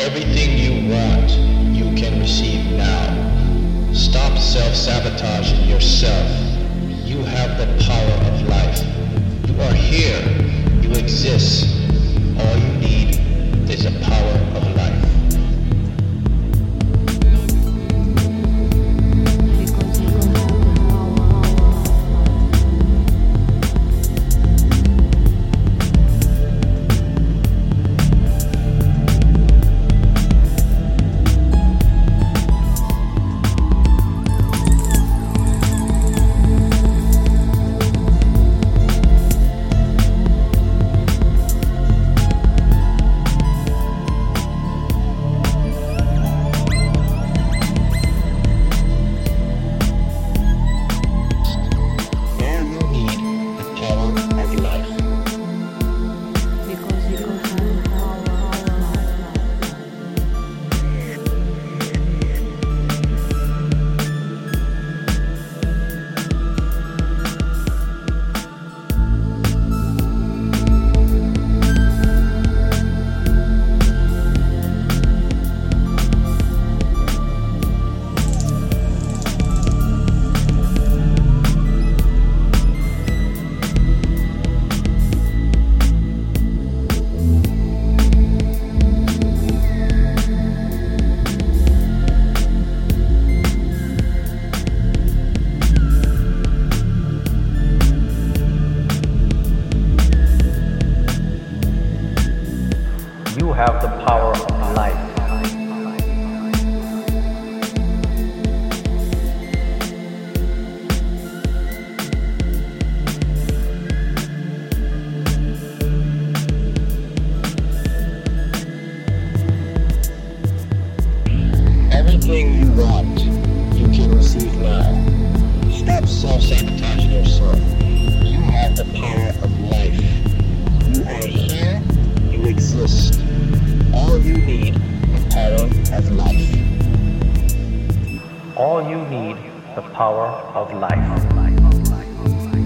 Everything you want, you can receive now. Stop self-sabotaging yourself. You have the power of life. You are here. You exist. All you need is the power of life. You have the power of life. Everything you want, you can receive now. Stop self-sabotaging yourself. You have the power of life. You are here. You exist. All you need is the power of life. All you need, the power of life.